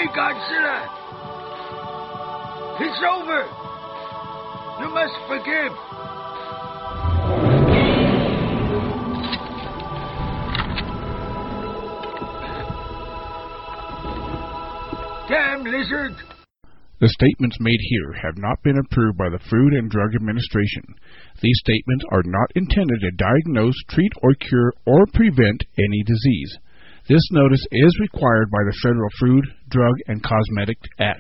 Godzilla! It's over! You must forgive! Damn lizard! The statements made here have not been approved by the Food and Drug Administration. These statements are not intended to diagnose, treat, or cure, or prevent any disease. This notice is required by the Federal Food, Drug, and Cosmetic Act.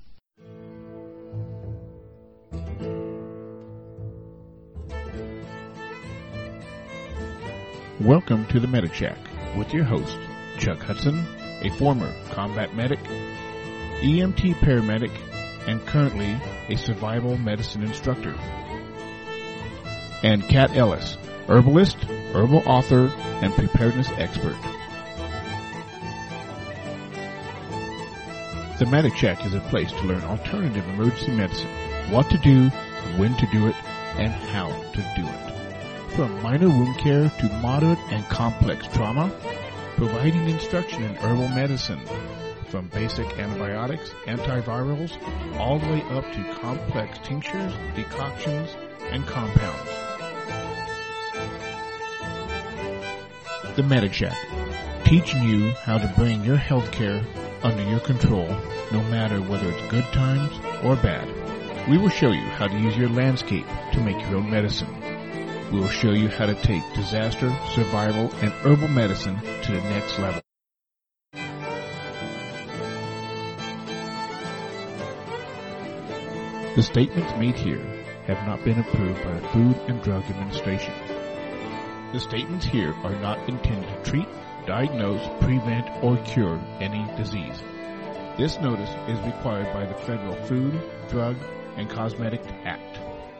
Welcome to the Medic Shack with your host, Chuck Hudson, a former combat medic, EMT paramedic, and currently a survival medicine instructor. And Kat Ellis, herbalist, herbal author, and preparedness expert. The Medic Shack is a place to learn alternative emergency medicine, what to do, when to do it, and how to do it. From minor wound care to moderate and complex trauma, providing instruction in herbal medicine, from basic antibiotics, antivirals, all the way up to complex tinctures, decoctions, and compounds. The Medic Shack, teaching you how to bring your health care under your control, no matter whether it's good times or bad. We will show you how to use your landscape to make your own medicine. We will show you how to take disaster, survival, and herbal medicine to the next level. The statements made here have not been approved by the Food and Drug Administration. The statements here are not intended to treat, diagnose, prevent, or cure any disease. This notice is required by the Federal Food, Drug, and Cosmetic Act.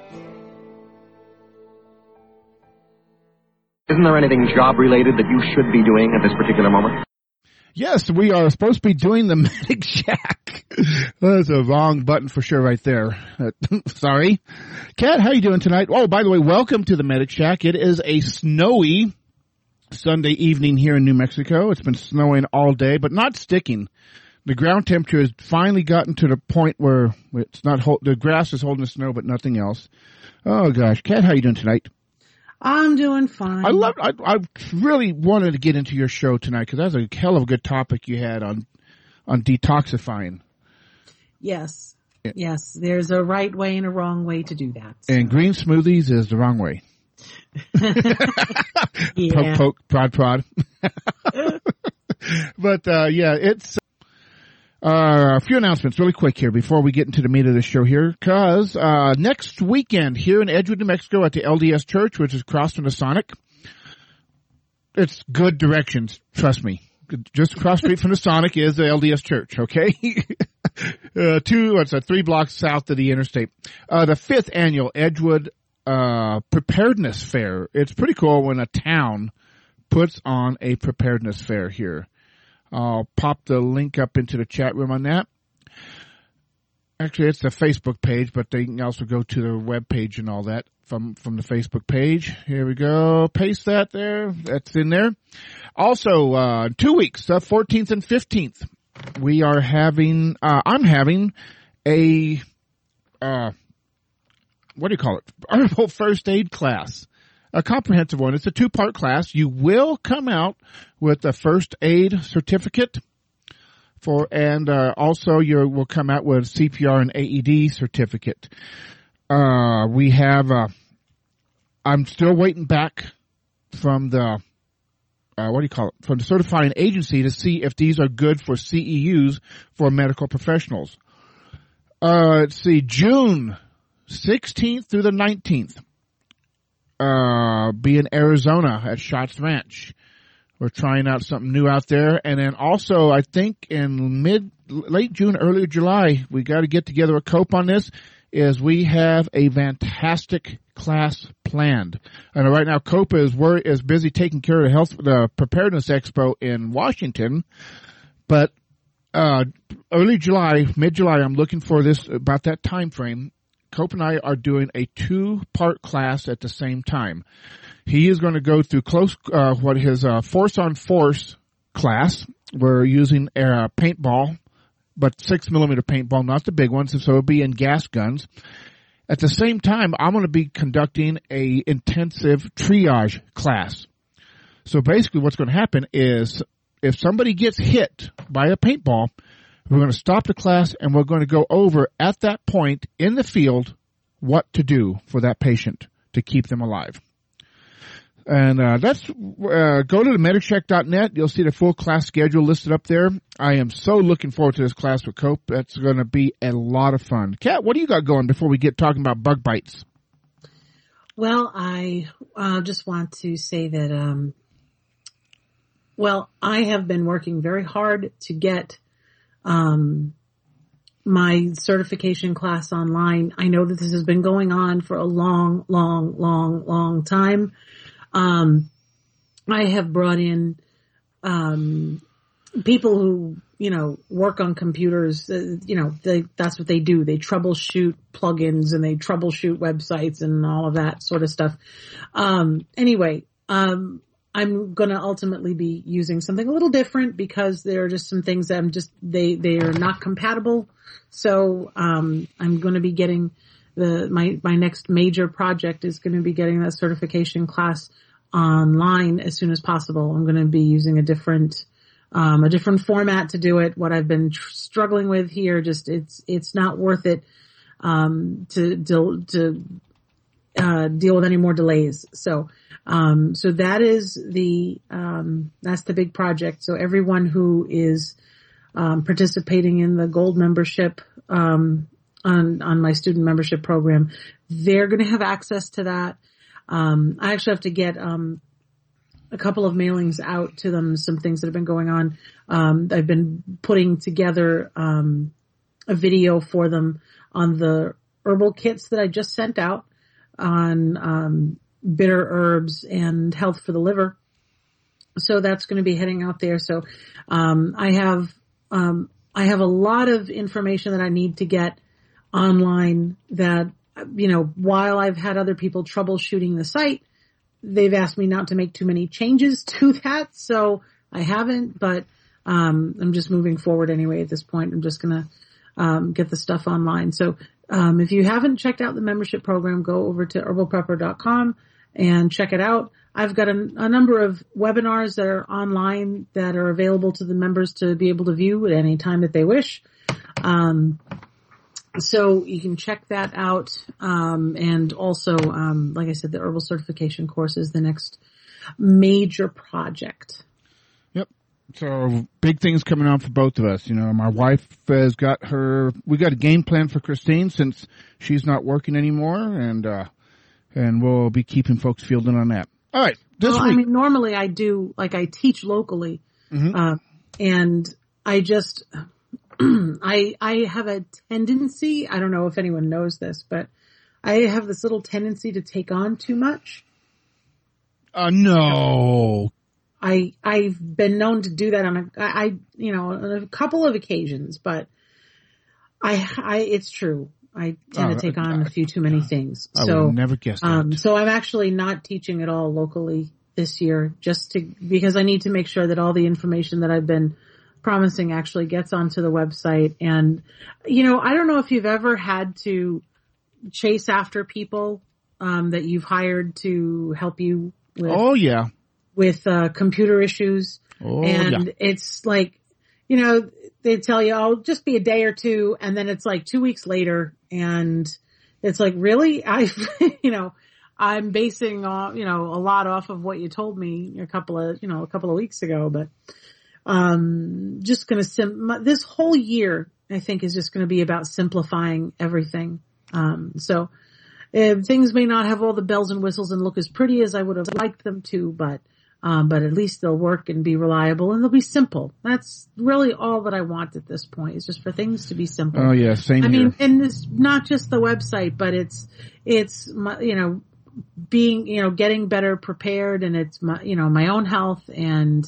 Isn't there anything job-related that you should be doing at this particular moment? Yes, we are supposed to be doing the Medic Shack. That's a wrong button for sure right there. Sorry. Kat, how you doing tonight? Oh, by the way, welcome to the Medic Shack. It is a snowy Sunday evening here in New Mexico. It's been snowing all day, but not sticking. The ground temperature has finally gotten to the point where it's not the grass is holding the snow, but nothing else. Oh gosh, Kat, how you doing tonight? I'm doing fine. I really wanted to get into your show tonight because that's a hell of a good topic you had on detoxifying. Yes. Yes. There's a right way and a wrong way to do that. So. And green smoothies is the wrong way. Yeah. Poke, prod. But, yeah, it's, a few announcements really quick here before we get into the meat of the show here, because next weekend here in Edgewood, New Mexico at the LDS Church, which is across from the Sonic, it's good directions, trust me. Just across the street from the Sonic is the LDS Church, okay? 3 blocks south of the interstate. The 5th annual Edgewood Preparedness Fair. It's pretty cool when a town puts on a preparedness fair here. I'll pop the link up into the chat room on that. Actually, it's the Facebook page, but they can also go to their web page and all that from the Facebook page. Here we go. Paste that there. That's in there. Also, 2 weeks, 14th and 15th, we are having, I'm having a, what do you call it? Herbal first aid class. A comprehensive one. It's a 2-part class. You will come out with a first aid certificate and also you will come out with CPR and AED certificate. We have, I'm still waiting back from the, from the certifying agency to see if these are good for CEUs for medical professionals. Let's see, June 16th through the 19th. Be in Arizona at Schatz Ranch. We're trying out something new out there. And then also, I think in late June, early July, we got to get together with COPE on this, is we have a fantastic class planned. And right now, COPE is busy taking care of the Preparedness Expo in Washington. But, early July, mid-July, I'm looking for this, about that time frame. Cope and I are doing a 2-part class at the same time. He is going to go through his force on force class. We're using paintball but 6mm paintball, not the big ones, and so it'll be in gas guns. At the same time, I'm going to be conducting a intensive triage class. So basically what's going to happen is if somebody gets hit by a paintball, we're going to stop the class and we're going to go over at that point in the field what to do for that patient to keep them alive. And that's go to the mediccheck.net. You'll see the full class schedule listed up there. I am so looking forward to this class with Cope. That's going to be a lot of fun. Kat, what do you got going before we get talking about bug bites? Well, I just want to say that, I have been working very hard to get my certification class online. I know that this has been going on for a long time. I have brought in, people who, work on computers, that's what they do. They troubleshoot plugins and they troubleshoot websites and all of that sort of stuff. Anyway, I'm going to ultimately be using something a little different because there are just some things that they are not compatible. So, I'm going to be getting my next major project is going to be getting that certification class online as soon as possible. I'm going to be using a different format to do it. What I've been struggling with here, it's not worth it, to deal with any more delays. So that is that's the big project. So everyone who is, participating in the gold membership, on my student membership program, they're going to have access to that. I actually have to get, a couple of mailings out to them, some things that have been going on. I've been putting together, a video for them on the herbal kits that I just sent out on, bitter herbs and health for the liver. So that's going to be heading out there. So, I have a lot of information that I need to get online that, while I've had other people troubleshooting the site, they've asked me not to make too many changes to that. So I haven't, but, I'm just moving forward anyway at this point. I'm just going to, get the stuff online. So, if you haven't checked out the membership program, go over to herbalprepper.com and check it out. I've got a number of webinars that are online that are available to the members to be able to view at any time that they wish. So you can check that out. And also, like I said, the herbal certification course is the next major project. Yep. So big things coming on for both of us. My wife has we got a game plan for Christine since she's not working anymore, and we'll be keeping folks filled in on that. All right. This week. Normally I teach locally, and I just, I have a tendency, I don't know if anyone knows this, but I have this little tendency to take on too much. No. I've been known to do that on a couple of occasions, but it's true. I tend to take on a few too many things. I would never guess that. So I'm actually not teaching at all locally this year because I need to make sure that all the information that I've been promising actually gets onto the website. And, I don't know if you've ever had to chase after people, that you've hired to help you with. Oh, yeah. With, computer issues. Oh, and it's like, they tell you, oh, just be a day or two. And then it's like 2 weeks later and it's like, really? I'm basing, a lot off of what you told me a couple of weeks ago, but, just going to this whole year, I think, is just going to be about simplifying everything. So things may not have all the bells and whistles and look as pretty as I would have liked them to, but at least they'll work and be reliable and they'll be simple. That's really all that I want at this point, is just for things to be simple. Oh yeah, same here. I mean, and it's not just the website, but it's being, getting better prepared, and it's my own health, and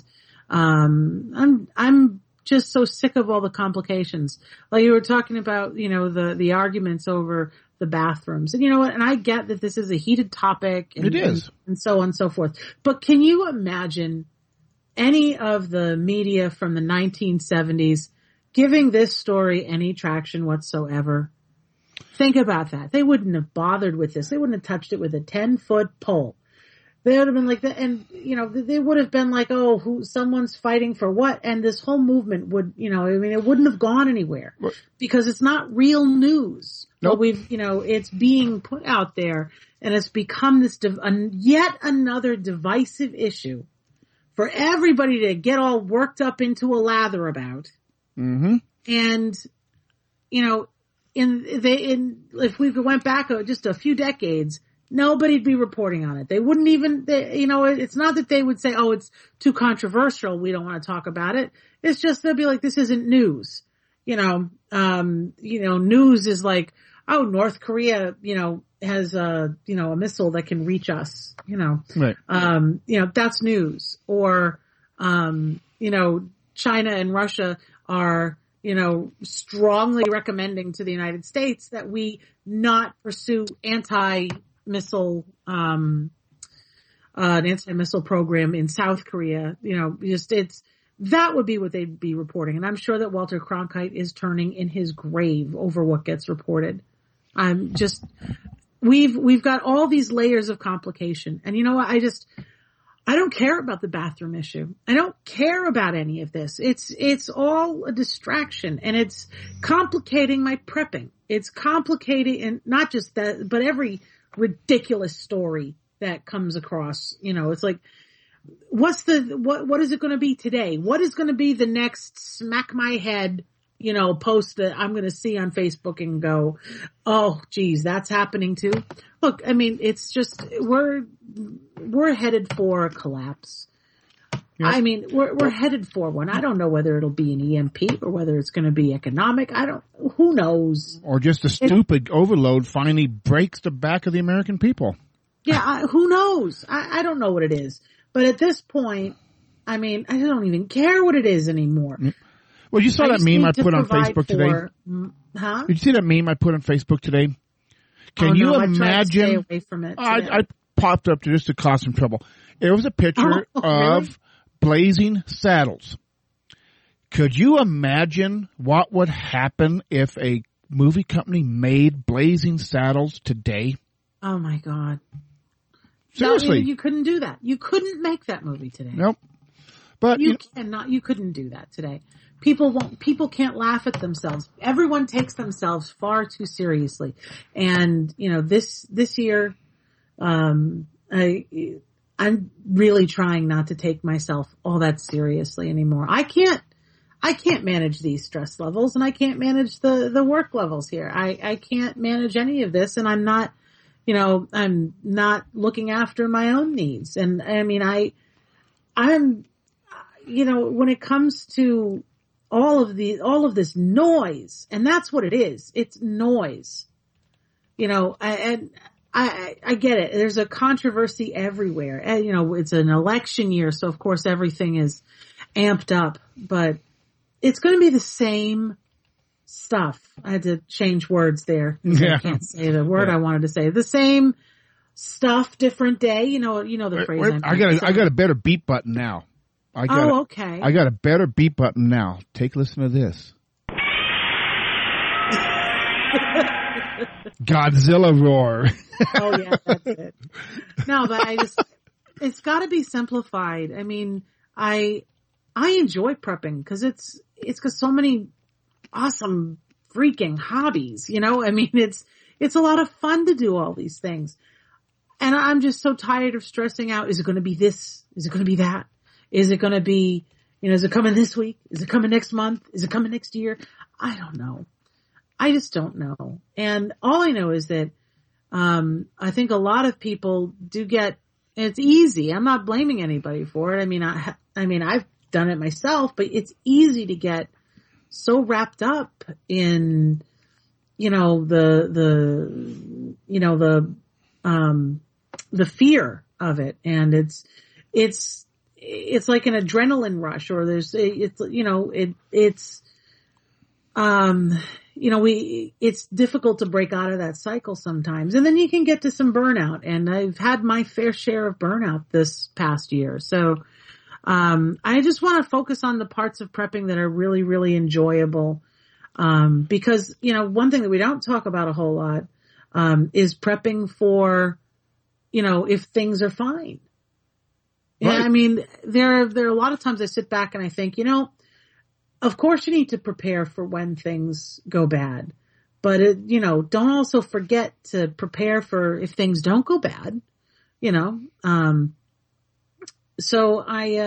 I'm just so sick of all the complications. Like you were talking about, the arguments over the bathrooms, and and I get that this is a heated topic, and, it is, and so on and so forth. But can you imagine any of the media from the 1970s giving this story any traction whatsoever. Think about that. They wouldn't have bothered with this. They wouldn't have touched it with a 10-foot pole. They would have been like that. And, they would have been like, oh, someone's fighting for what? And this whole movement would, it wouldn't have gone anywhere because it's not real news. Nope. But it's being put out there and it's become this, yet another divisive issue for everybody to get all worked up into a lather about. Mm-hmm. And, if we went back just a few decades, nobody'd be reporting on it. They wouldn't even, it's not that they would say, oh, it's too controversial, we don't want to talk about it. It's just they'll be like, this isn't news. News is like, oh, North Korea, has a missile that can reach us, Right. That's news. Or, China and Russia are, strongly recommending to the United States that we not pursue anti-missile program in South Korea. That would be what they'd be reporting. And I'm sure that Walter Cronkite is turning in his grave over what gets reported. We've got all these layers of complication. And you know what? I don't care about the bathroom issue. I don't care about any of this. It's all a distraction and it's complicating my prepping. It's complicating, and not just that, but every ridiculous story that comes across, it's like, what is it going to be today? What is going to be the next smack my head, post that I'm going to see on Facebook and go, oh, geez, that's happening too. Look, I mean, it's just, we're headed for a collapse. Yep. I mean, we're headed for one. I don't know whether it'll be an EMP or whether it's going to be economic. Who knows? Or just a stupid overload finally breaks the back of the American people. Yeah, who knows? I don't know what it is. But at this point, I mean, I don't even care what it is anymore. Well, you saw that meme I put on Facebook today? Huh? Did you see that meme I put on Facebook today? Can you imagine? I tried to stay away from it today. I popped up just to cause some trouble. It was a picture of Blazing Saddles. Could you imagine what would happen if a movie company made Blazing Saddles today? Oh my God. Seriously. You couldn't do that. You couldn't make that movie today. Nope. But you couldn't do that today. People can't laugh at themselves. Everyone takes themselves far too seriously. And, this year, I'm really trying not to take myself all that seriously anymore. I can't manage these stress levels and I can't manage the work levels here. I can't manage any of this and I'm not looking after my own needs. And I mean, I'm when it comes to all of this noise, and that's what it is. It's noise. And I get it. There's a controversy everywhere. And, it's an election year, so of course everything is amped up, but it's going to be the same stuff. I had to change words there. Yeah. I can't say the word I wanted to say. The same stuff, different day. You know the phrase. I got a better beat button now. Okay. I got a better beat button now. Listen to this. Godzilla roar. Oh yeah, that's it. No, but it's got to be simplified. I mean, I enjoy prepping because it's got so many awesome freaking hobbies. I mean, it's a lot of fun to do all these things, and I'm just so tired of stressing out. Is it going to be this? Is it going to be that? Is it going to be, is it coming this week? Is it coming next month? Is it coming next year? I don't know. I just don't know. And all I know is that, I think a lot of people do get, it's easy. I'm not blaming anybody for it. I mean, I've done it myself, but it's easy to get so wrapped up in, the fear of it. And it's like an adrenaline rush, or it's difficult to break out of that cycle sometimes. And then you can get to some burnout, and I've had my fair share of burnout this past year. So, I just want to focus on the parts of prepping that are really, really enjoyable. Because, one thing that we don't talk about a whole lot, is prepping for, if things are fine. Right. Yeah, I mean, there are a lot of times I sit back and I think, of course you need to prepare for when things go bad, but don't also forget to prepare for if things don't go bad, so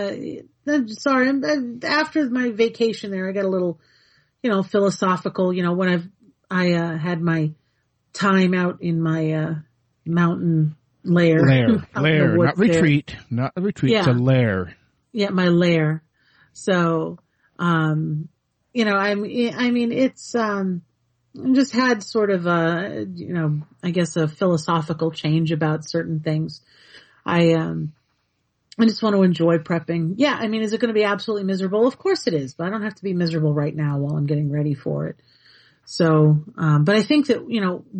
after my vacation there, I got a little, philosophical, when I had my time out in my, mountain lair, not retreat, not a retreat, it's a lair. Yeah, my lair. So, I mean, it's, I just had sort of a, I guess a philosophical change about certain things. I just want to enjoy prepping. Yeah, I mean, is it going to be absolutely miserable? Of course it is, but I don't have to be miserable right now while I'm getting ready for it. So, but I think that,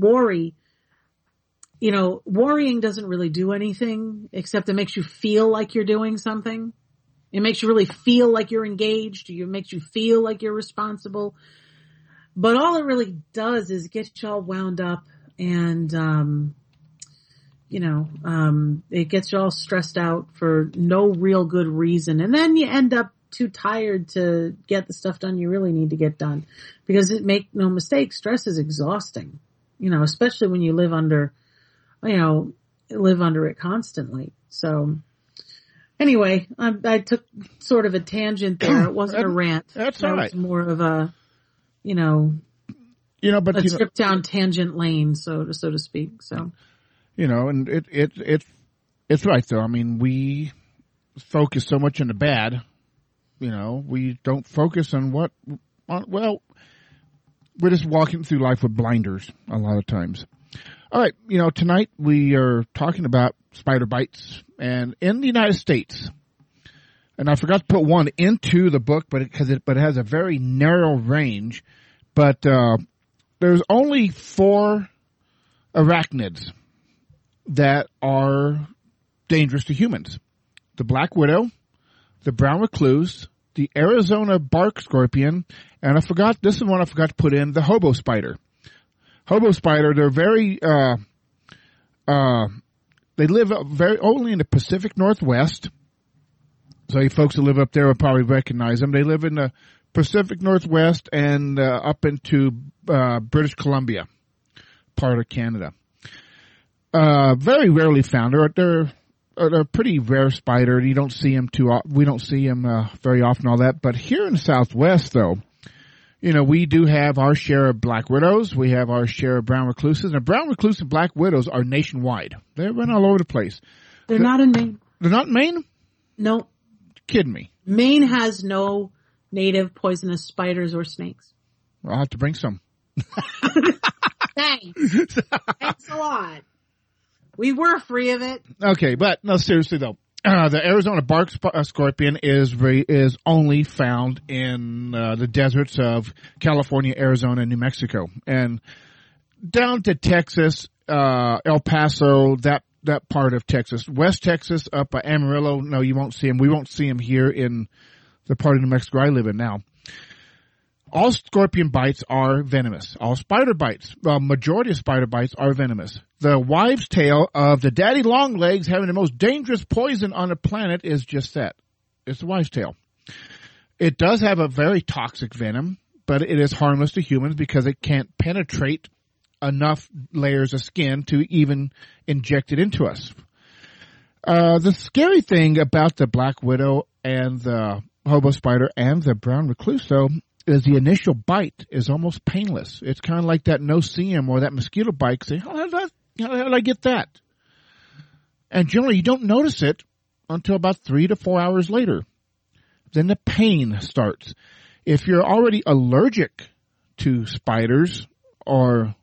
worrying doesn't really do anything except it makes you feel like you're doing something. It makes you really feel like you're engaged. It makes you feel like you're responsible. But all it really does is get you all wound up and, it gets you all stressed out for no real good reason. And then you end up too tired to get the stuff done you really need to get done. Because make no mistake, stress is exhausting, especially when you live under it constantly. So anyway, I took sort of a tangent there. It wasn't a rant. That's all right. It was more of a, but a trip down tangent lane, so to speak. So, and it's right though. I mean, we focus so much on the bad. We don't focus on we're just walking through life with blinders a lot of times. All right, tonight we are talking about spider bites, and in the United States, and I forgot to put one into the book, but it has a very narrow range, but there's only 4 arachnids that are dangerous to humans: the black widow, the brown recluse, the Arizona bark scorpion, and this is one I forgot to put in, the hobo spider. Hobo spider, they're very, they live only in the Pacific Northwest. So you folks who live up there will probably recognize them. They live in the Pacific Northwest and, up into, British Columbia, part of Canada. Very rarely found. They're a pretty rare spider. You don't see them we don't see them, very often, all that. But here in the Southwest though, we do have our share of black widows. We have our share of brown recluses. And brown recluse and black widows are nationwide. They run all over the place. They're not in Maine. They're not in Maine? No. You're kidding me. Maine has no native poisonous spiders or snakes. I'll have to bring some. Thanks. Thanks a lot. We were free of it. Okay, but no, seriously though. The Arizona bark scorpion is only found in the deserts of California, Arizona, and New Mexico, and down to Texas, El Paso, that part of Texas, West Texas, up by Amarillo. No, you won't see them. We won't see them here in the part of New Mexico I live in now. All scorpion bites are venomous. All spider bites, majority of spider bites are venomous. The wives' tale of the daddy longlegs having the most dangerous poison on the planet is just that. It's the wives' tale. It does have a very toxic venom, but it is harmless to humans because it can't penetrate enough layers of skin to even inject it into us. The scary thing about the black widow and the hobo spider and the brown recluse, though, is the initial bite is almost painless. It's kind of like that no-see-em or that mosquito bite. Say, how did I get that? And generally, you don't notice it until about 3 to 4 hours later. Then the pain starts. If you're already allergic to spiders or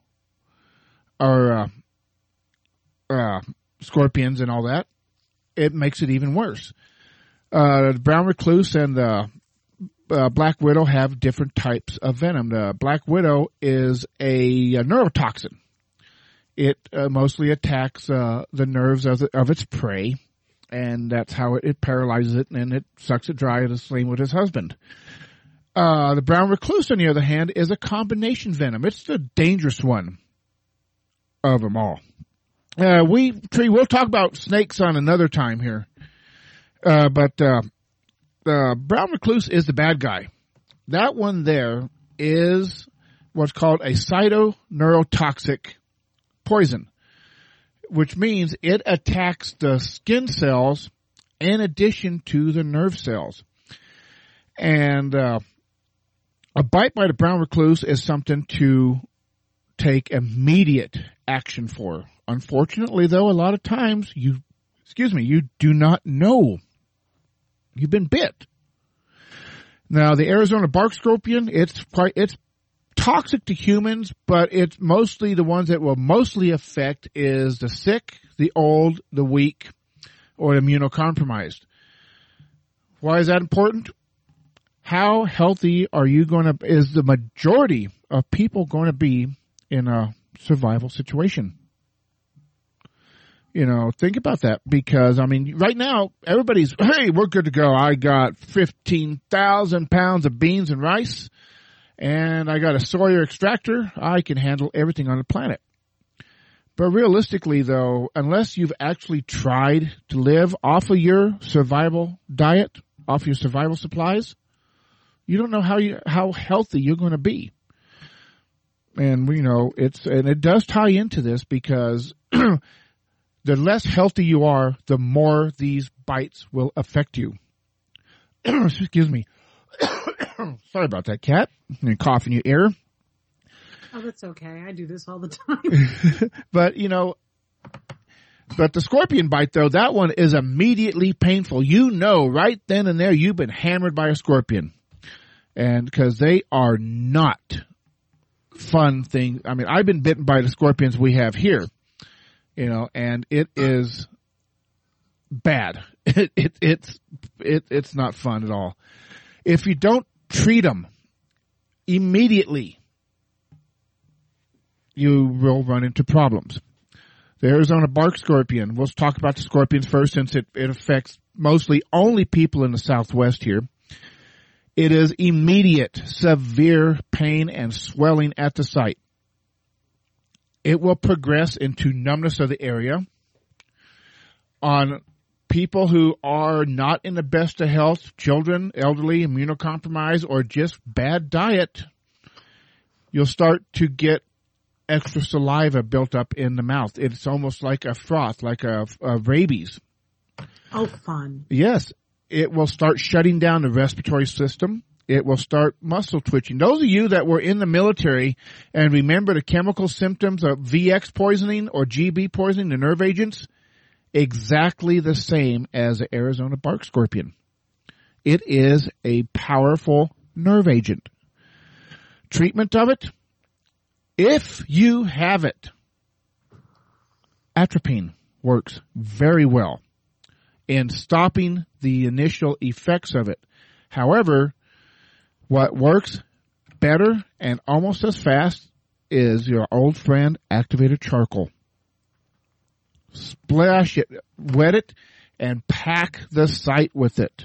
scorpions and all that, it makes it even worse. The brown recluse and the black widow have different types of venom. The black widow is a neurotoxin. It mostly attacks the nerves of its prey, And that's how it paralyzes it, and it sucks it dry. The same with his husband. The brown recluse, on the other hand, is a combination venom. It's the dangerous one of them all. We'll talk about snakes on another time here. But the brown recluse is the bad guy. That one there is what's called a cytoneurotoxic poison, which means it attacks the skin cells in addition to the nerve cells. And a bite by the brown recluse is something to take immediate action for. Unfortunately, though, a lot of times you do not know you've been bit. Now, the Arizona bark scorpion, it's toxic to humans, but it's mostly the ones that will mostly affect is the sick, the old, the weak, or immunocompromised. Why is that important? How healthy is the majority of people going to be in a survival situation? Think about that, because, right now, everybody's, hey, we're good to go. I got 15,000 pounds of beans and rice, and I got a Sawyer extractor. I can handle everything on the planet. But realistically, though, unless you've actually tried to live off of your survival diet, off your survival supplies, you don't know how healthy you're going to be. And it does tie into this, because the less healthy you are, the more these bites will affect you. Excuse me. Sorry about that, Cat. And cough in your ear. Oh, that's okay. I do this all the time. But the scorpion bite, though, that one is immediately painful. Right then and there, you've been hammered by a scorpion. And because they are not fun things. I've been bitten by the scorpions we have here. And it is bad. It's not fun at all. If you don't treat them immediately, you will run into problems. The Arizona bark scorpion. We'll talk about the scorpions first, since it affects mostly only people in the Southwest here. It is immediate, severe pain and swelling at the site. It will progress into numbness of the area. On people who are not in the best of health, children, elderly, immunocompromised, or just bad diet, you'll start to get extra saliva built up in the mouth. It's almost like a froth, like a rabies. Oh, fun. Yes. It will start shutting down the respiratory system. It will start muscle twitching. Those of you that were in the military and remember the chemical symptoms of VX poisoning or GB poisoning, the nerve agents, exactly the same as the Arizona bark scorpion. It is a powerful nerve agent. Treatment of it, if you have it, atropine works very well in stopping the initial effects of it. However, what works better and almost as fast is your old friend activated charcoal. Splash it, wet it, and pack the site with it.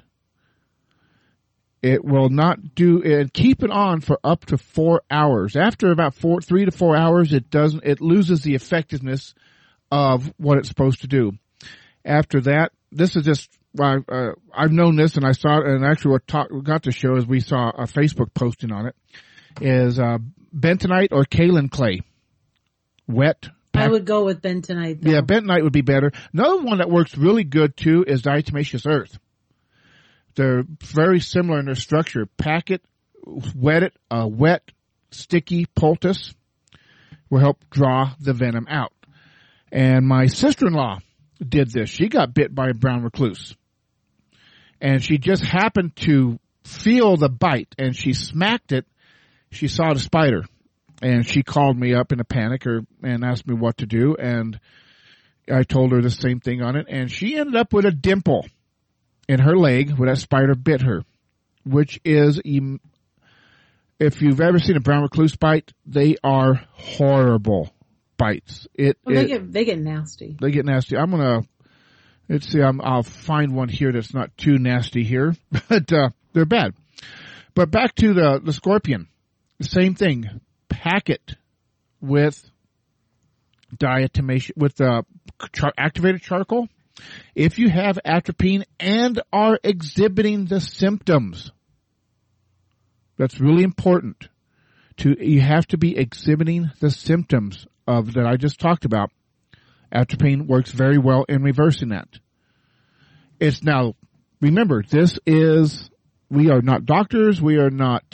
It will not do, and keep it on for up to 4 hours. After about 3 to 4 hours, it loses the effectiveness of what it's supposed to do. After that, this is just, I've known this, and I saw it, and actually what got to show is we saw a Facebook posting on it, is bentonite or kaolin clay. Wet. I would go with bentonite, though. Yeah, bentonite would be better. Another one that works really good, too, is diatomaceous earth. They're very similar in their structure. Pack it, wet it, a wet, sticky poultice will help draw the venom out. And my sister-in-law did this. She got bit by a brown recluse. And she just happened to feel the bite, and she smacked it. She saw the spider, and she called me up in a panic and asked me what to do, and I told her the same thing on it, and she ended up with a dimple in her leg where that spider bit her, which is, if you've ever seen a brown recluse bite, they are horrible bites. They get nasty. They get nasty. I'm gonna Let's see, I'll find one here that's not too nasty here, but they're bad. But back to the scorpion. The same thing. Pack it with diatomaceous, with activated charcoal. If you have atropine and are exhibiting the symptoms, that's really important. You have to be exhibiting the symptoms of that I just talked about. Atropine works very well in reversing that. It's now, remember, we are not doctors, we are not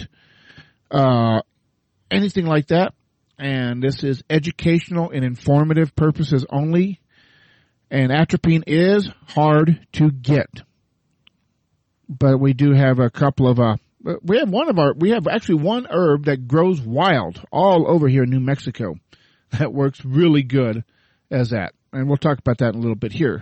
anything like that, and this is educational and informative purposes only, and atropine is hard to get. But we do have a couple of, we have actually one herb that grows wild all over here in New Mexico that works really good as that. And we'll talk about that in a little bit here.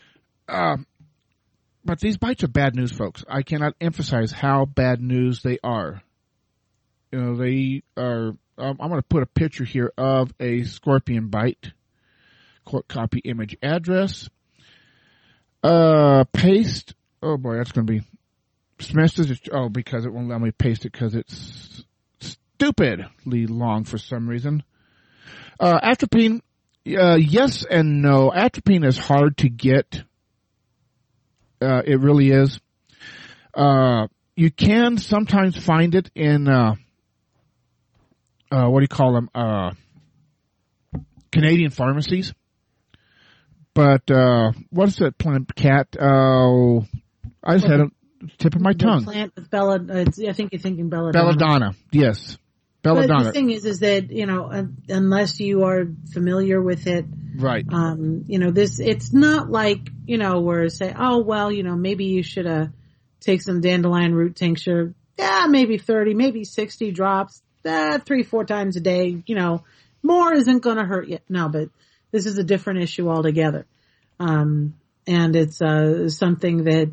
But these bites are bad news, folks. I cannot emphasize how bad news they are. You know, they are, I'm going to put a picture here of a scorpion bite. Copy image address. Paste. Oh boy, that's going to be message. Oh, because it won't let me paste it because it's stupidly long for some reason. Atropine, yes and no. Atropine is hard to get. It really is. You can sometimes find it in, what do you call them? Canadian pharmacies. But, what's that plant, cat? I just had a tip of my tongue. Plant with I think you're thinking belladonna. Belladonna, yes. Belladonna. But the thing is that, you know, unless you are familiar with it. Right. You know, it's not like, you know, where say, oh, well, you know, maybe you should, take some dandelion root tincture. Yeah, maybe 30, maybe 60 drops, 3-4 times a day, you know, more isn't going to hurt you. No, but this is a different issue altogether. And it's, something that,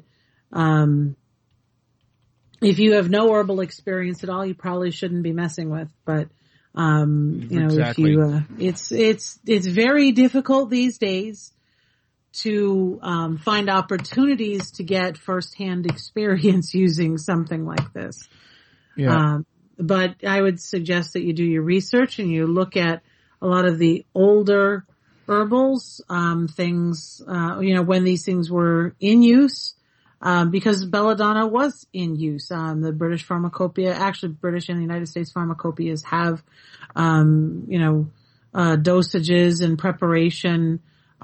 if you have no herbal experience at all, you probably shouldn't be messing with. But, you know, exactly. If you, it's very difficult these days to, find opportunities to get firsthand experience using something like this. Yeah. But I would suggest that you do your research and you look at a lot of the older herbals, things, you know, when these things were in use. Because belladonna was in use. The British Pharmacopoeia, actually British and the United States Pharmacopoeias have, you know, dosages and preparation,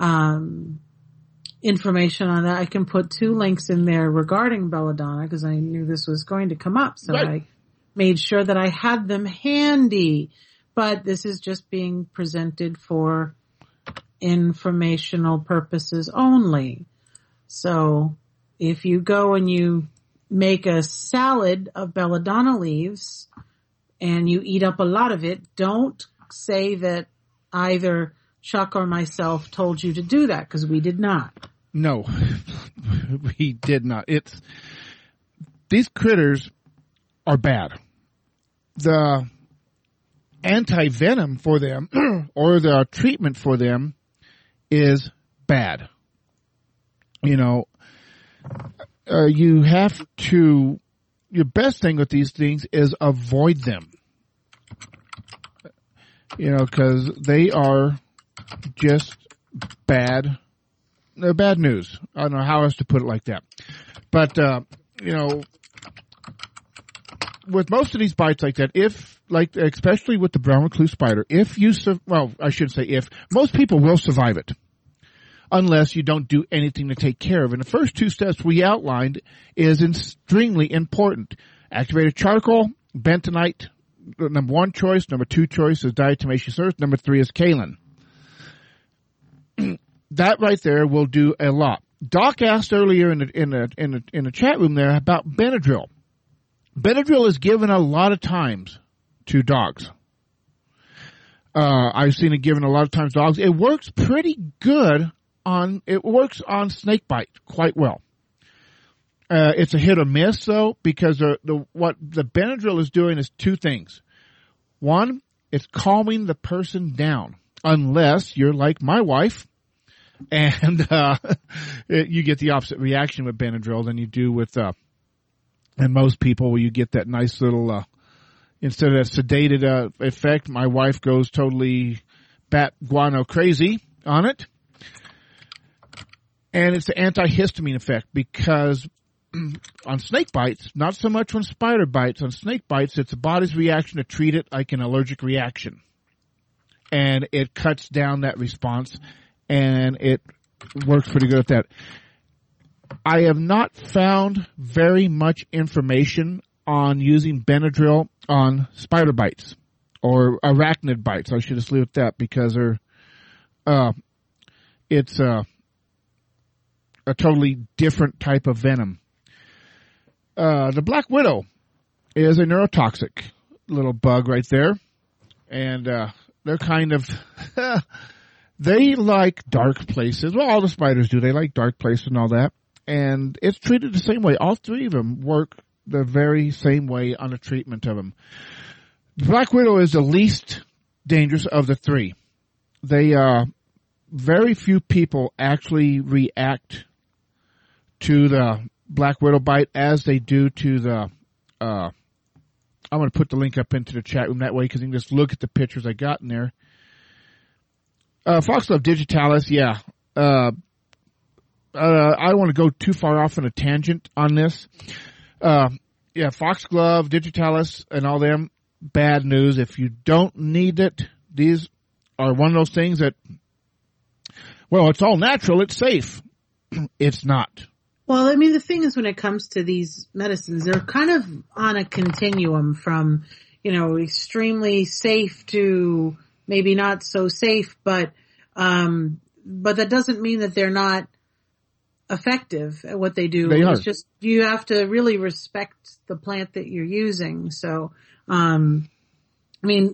information on that. I can put 2 links in there regarding belladonna because I knew this was going to come up. So right. I made sure that I had them handy. But this is just being presented for informational purposes only. So, if you go and you make a salad of belladonna leaves and you eat up a lot of it, don't say that either Chuck or myself told you to do that because we did not. No, we did not. These critters are bad. The anti-venom for them or the treatment for them is bad. You know, you have to, your best thing with these things is avoid them. You know, cause they are just bad. They're bad news. I don't know how else to put it like that. But, you know, with most of these bites like that, especially with the brown recluse spider, most people will survive it. Unless you don't do anything to take care of. And the first 2 steps we outlined is extremely important. Activated charcoal, bentonite, number 1 choice. Number 2 choice is diatomaceous earth. Number 3 is kaolin. That right there will do a lot. Doc asked earlier in the chat room there about Benadryl. Benadryl is given a lot of times to dogs. I've seen it given a lot of times to dogs. It works pretty good. It works on snake bite quite well. It's a hit or miss though, because what the Benadryl is doing is 2 things. 1, it's calming the person down. Unless you're like my wife, And, you get the opposite reaction with Benadryl than you do with, and most people, where you get that nice little, instead of that sedated, effect, my wife goes totally bat guano crazy on it. And it's the antihistamine effect, because on snake bites, not so much on spider bites, on snake bites, it's the body's reaction to treat it like an allergic reaction. And it cuts down that response, and it works pretty good at that. I have not found very much information on using Benadryl on spider bites or arachnid bites. I should just leave it at that, because it's a totally different type of venom. The black widow is a neurotoxic little bug right there. And, they're kind of, they like dark places. Well, all the spiders do. They like dark places and all that. And it's treated the same way. All three of them work the very same way on the treatment of them. The black widow is the least dangerous of the three. They, very few people actually react to the black widow bite as they do to the, I'm going to put the link up into the chat room that way, because you can just look at the pictures I got in there. Foxglove digitalis, yeah. I don't want to go too far off on a tangent on this. Yeah, foxglove, digitalis, and all them, bad news. If you don't need it, these are one of those things that, well, it's all natural, it's safe. It's not. Well, I mean, the thing is, when it comes to these medicines, they're kind of on a continuum from, extremely safe to maybe not so safe, but that doesn't mean that they're not effective at what they do. They are. It's just, you have to really respect the plant that you're using. So, I mean,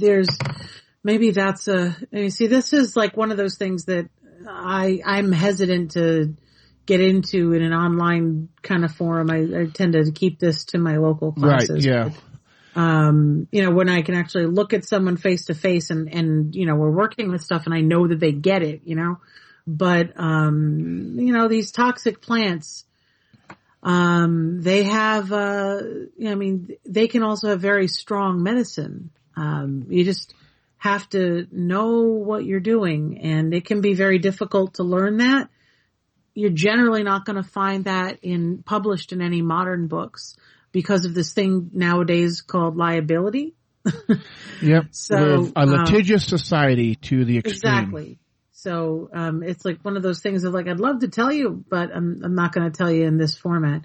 this is like one of those things that I'm hesitant to get into in an online kind of forum. I tend to keep this to my local classes. Right, yeah. But, when I can actually look at someone face to face and, we're working with stuff and I know that they get it, but, these toxic plants, they have, they can also have very strong medicine. You just have to know what you're doing, and it can be very difficult to learn that. You're generally not going to find that published in any modern books because of this thing nowadays called liability. Yep. So we're a litigious society to the extreme. Exactly. So it's like one of those things of like, I'd love to tell you, but I'm not going to tell you in this format.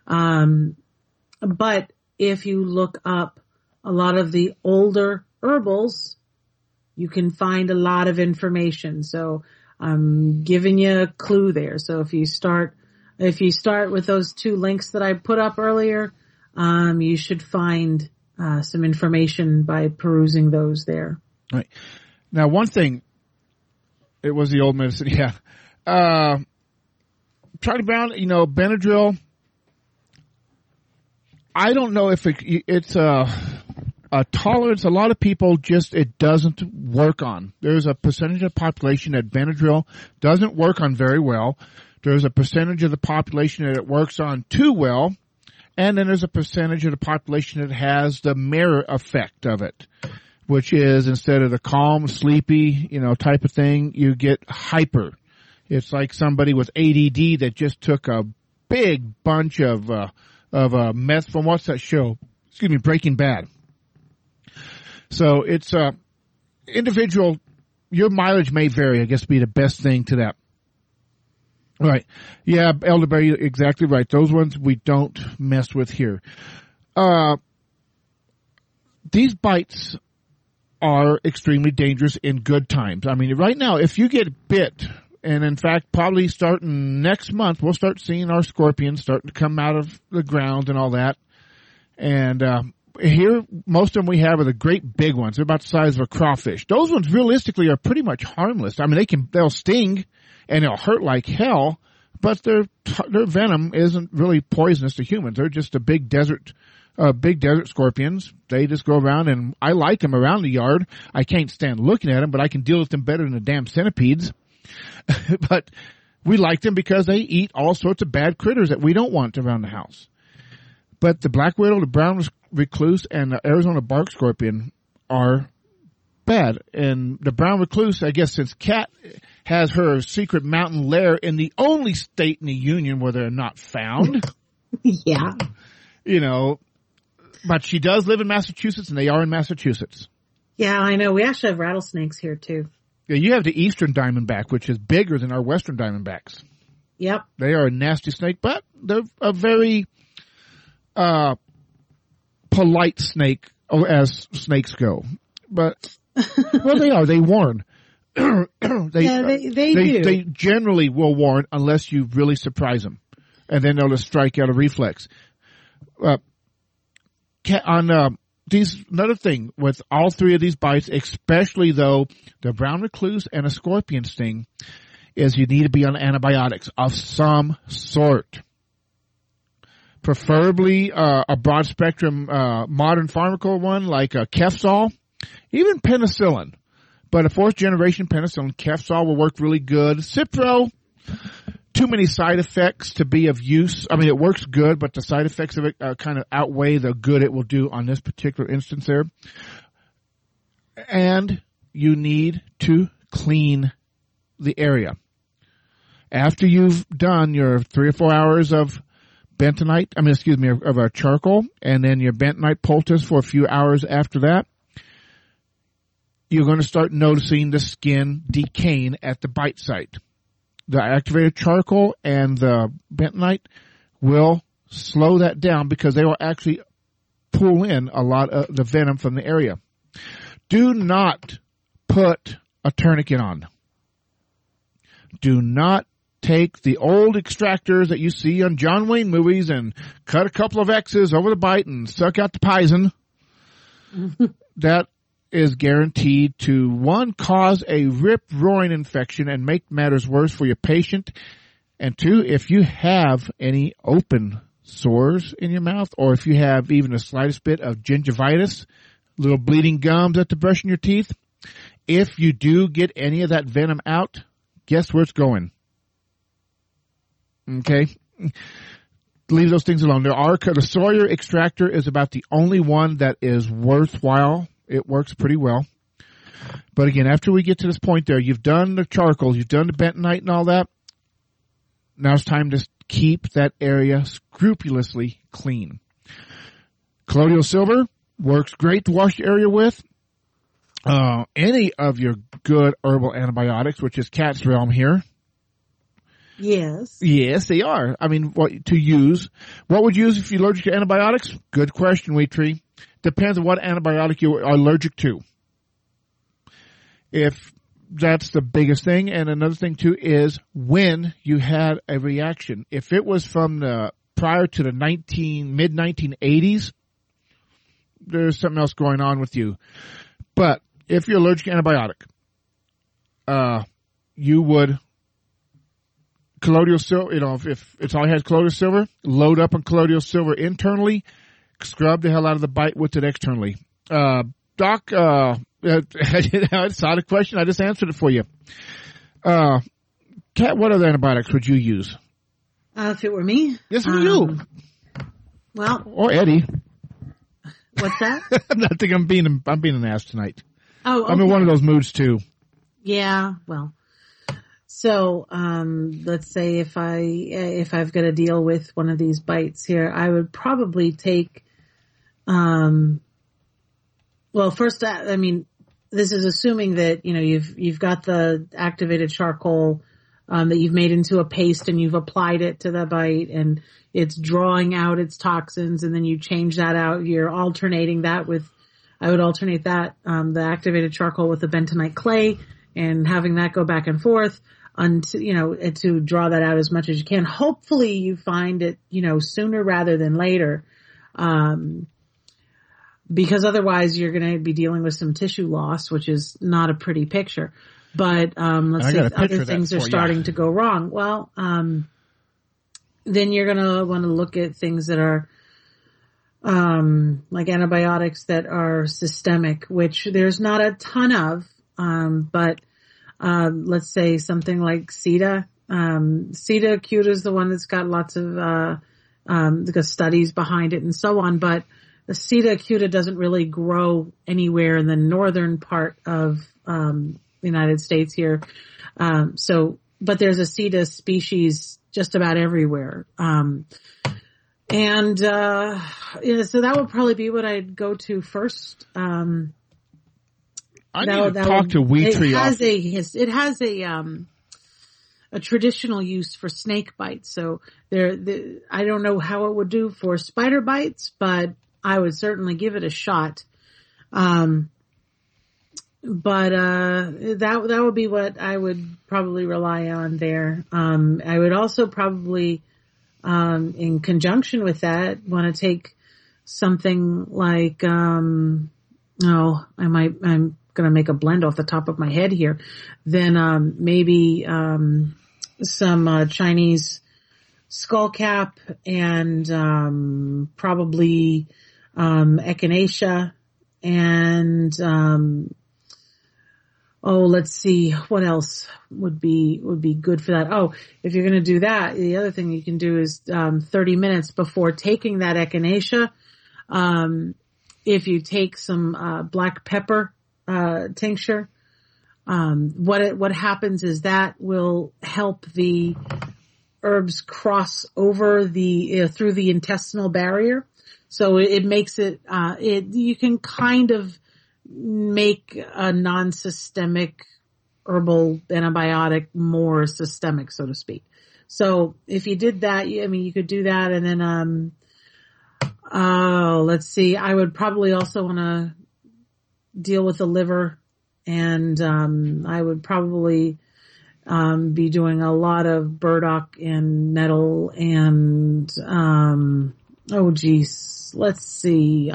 But if you look up a lot of the older herbals, you can find a lot of information. So I'm giving you a clue there. So if you start with those two links that I put up earlier, you should find some information by perusing those there. Right. Now, one thing, it was the old medicine, yeah. Charlie Brown, Benadryl, I don't know if it's a tolerance a lot of people it doesn't work on. There's a percentage of the population that Benadryl doesn't work on very well. There's a percentage of the population that it works on too well. And then there's a percentage of the population that has the mirror effect of it, which is instead of the calm, sleepy, type of thing, you get hyper. It's like somebody with ADD that just took a big bunch of meth from what's that show? Breaking Bad. So it's individual. Your mileage may vary. I guess be the best thing to that. Right. Yeah, elderberry, exactly right. Those ones we don't mess with here. These bites are extremely dangerous in good times. I mean, right now, if you get bit, and in fact, probably starting next month, we'll start seeing our scorpions starting to come out of the ground and all that. And here, most of them we have are the great big ones. They're about the size of a crawfish. Those ones realistically are pretty much harmless. I mean, they'll sting and they'll hurt like hell, but their venom isn't really poisonous to humans. They're just big desert scorpions. They just go around, and I like them around the yard. I can't stand looking at them, but I can deal with them better than the damn centipedes. But we like them because they eat all sorts of bad critters that we don't want around the house. But the black widow, the brown recluse, and the Arizona bark scorpion are bad. And the brown recluse, I guess since Kat has her secret mountain lair in the only state in the union where they're not found. Yeah. You know, but she does live in Massachusetts, and they are in Massachusetts. Yeah, I know. We actually have rattlesnakes here, too. Yeah, you have the eastern diamondback, which is bigger than our western diamondbacks. Yep. They are a nasty snake, but they're a very polite snake, as snakes go. But, well, they are. They warn. They do. They generally will warn unless you really surprise them. And then they'll just strike out a reflex. Another thing with all three of these bites, especially though the brown recluse and a scorpion sting, is you need to be on antibiotics of some sort. Preferably a broad spectrum modern pharmacal one like Kefsol, even penicillin. But a fourth generation penicillin, Kefsol will work really good. Cipro, too many side effects to be of use. I mean, it works good, but the side effects of it kind of outweigh the good it will do on this particular instance there. And you need to clean the area. After you've done your 3 or 4 hours of of charcoal, and then your bentonite poultice for a few hours after that, you're going to start noticing the skin decaying at the bite site. The activated charcoal and the bentonite will slow that down because they will actually pull in a lot of the venom from the area. Do not put a tourniquet on. Do not take the old extractors that you see on John Wayne movies and cut a couple of X's over the bite and suck out the poison. That is guaranteed to, one, cause a rip-roaring infection and make matters worse for your patient, and two, if you have any open sores in your mouth, or if you have even the slightest bit of gingivitis, little bleeding gums at the brushing your teeth, if you do get any of that venom out, guess where it's going? Okay? Leave those things alone. The Sawyer extractor is about the only one that is worthwhile. It works pretty well. But again, after we get to this point there, you've done the charcoal, you've done the bentonite and all that. Now it's time to keep that area scrupulously clean. Colloidal silver works great to wash the area with. Any of your good herbal antibiotics, which is Kat's realm here. Yes. Yes, they are. I mean, what to use? What would you use if you're allergic to antibiotics? Good question, Wheat Tree. Depends on what antibiotic you are allergic to. If that's the biggest thing. And another thing too is when you had a reaction. If it was from the prior to the mid 1980s, there's something else going on with you. But if you're allergic to antibiotic, you would colloidal silver, if it's all you had colloidal silver, load up on colloidal silver internally, scrub the hell out of the bite with it externally. Doc, it's not a question. I just answered it for you. Kat, what other antibiotics would you use? If it were me? Yes, for you. Well. Or Eddie. What's that? I think I'm being an ass tonight. Oh, okay. I'm in one of those moods too. Yeah, well. So, let's say if I've got to deal with one of these bites here, I would probably take, first, I mean, this is assuming that, you've got the activated charcoal, that you've made into a paste and you've applied it to the bite and it's drawing out its toxins, and then you change that out. You're alternating that I would alternate that, the activated charcoal with the bentonite clay and having that go back and forth to draw that out as much as you can. Hopefully you find it, sooner rather than later. Because otherwise you're going to be dealing with some tissue loss, which is not a pretty picture. But, let's say other things are starting to go wrong. Well, then you're going to want to look at things that are, like antibiotics that are systemic, which there's not a ton of, but let's say something like Sida. Sida acute is the one that's got lots of, the studies behind it and so on, but the Sida acuta doesn't really grow anywhere in the northern part of, the United States here. But there's a Sida species just about everywhere. So that would probably be what I'd go to first. I need to talk to Wheatree. It has a traditional use for snake bites. So I don't know how it would do for spider bites, but I would certainly give it a shot. That would be what I would probably rely on there. I would also probably, in conjunction with that, want to take something like, I'm going to make a blend off the top of my head here. Then, maybe, some, Chinese skullcap and, probably, echinacea and, let's see, what else would be good for that? Oh, if you're going to do that, the other thing you can do is, 30 minutes before taking that echinacea, if you take some, black pepper, tincture, what happens is that will help the herbs cross over through the intestinal barrier. So it makes it, you can kind of make a non-systemic herbal antibiotic more systemic, so to speak. So if you did that, you could do that. And then, let's see, I would probably also want to deal with the liver, and, I would probably, be doing a lot of burdock and nettle and, let's see,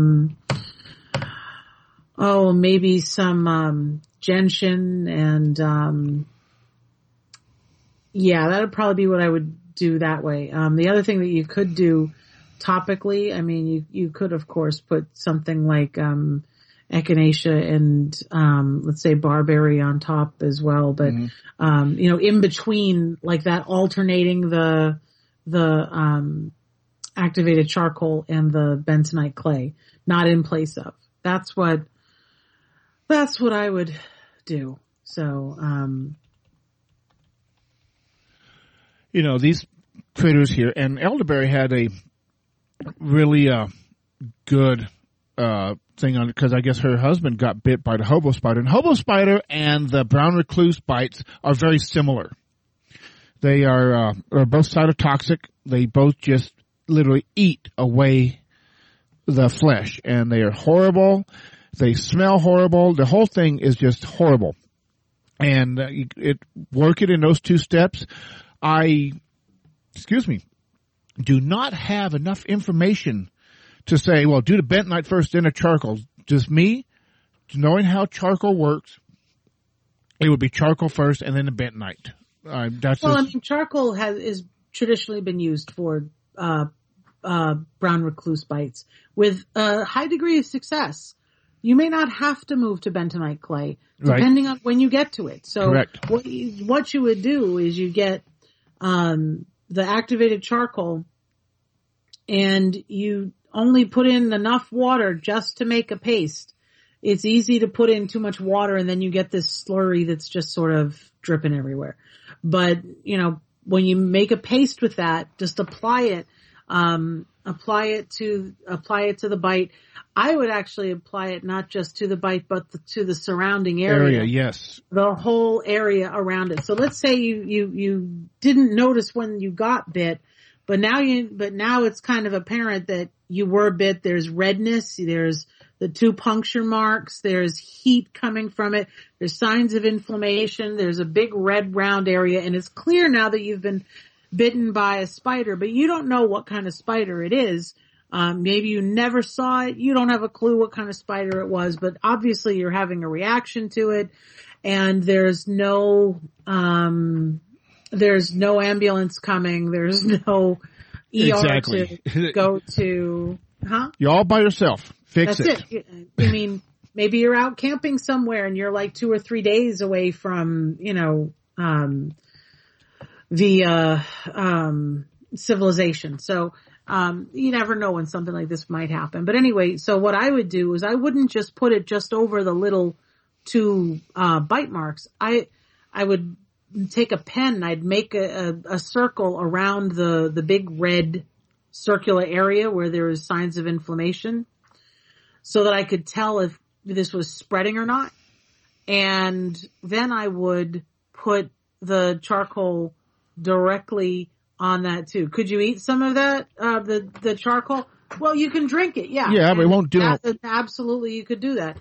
maybe some, gentian and, that would probably be what I would do that way. The other thing that you could do topically, you could of course put something like, echinacea and, let's say barberry on top as well. But, in between like that, alternating the activated charcoal and the bentonite clay, not in place of. That's what I would do. So, these critters here, and elderberry had a really, good, thing on it, because I guess her husband got bit by the hobo spider, and hobo spider and the brown recluse bites are very similar. They are both cytotoxic. They both just literally eat away the flesh, and they are horrible. They smell horrible. The whole thing is just horrible. And work it in those two steps. I do not have enough information to say, well, do the bentonite first, then the charcoal. Just me, knowing how charcoal works, it would be charcoal first and then the bentonite. Charcoal is traditionally been used for brown recluse bites with a high degree of success. You may not have to move to bentonite clay, depending on when you get to it. So correct. What you would do is you get the activated charcoal, and you only put in enough water just to make a paste. It's easy to put in too much water, and then you get this slurry that's just sort of dripping everywhere. But, when you make a paste with that, just apply it to the bite. I would actually apply it not just to the bite, but to the surrounding area. Yes. The whole area around it. So let's say you didn't notice when you got bit, but now it's kind of apparent that you were bit. There's redness. There's the 2 puncture marks. There's heat coming from it. There's signs of inflammation. There's a big red round area, and it's clear now that you've been bitten by a spider, but you don't know what kind of spider it is. Maybe you never saw it. You don't have a clue what kind of spider it was, but obviously you're having a reaction to it, and there's no ambulance coming. There's no ER to go to. Huh? You're all by yourself. Fix That's it. I mean, maybe you're out camping somewhere and you're like 2 or 3 days away from, civilization. So, you never know when something like this might happen. But anyway, so what I would do is I wouldn't just put it just over the little 2 bite marks. I would take a pen and I'd make a circle around the big red circular area where there is signs of inflammation so that I could tell if this was spreading or not. And then I would put the charcoal directly on that too. Could you eat some of that, the charcoal? Well, you can drink it, yeah. Yeah, but it won't do it. Absolutely, you could do that.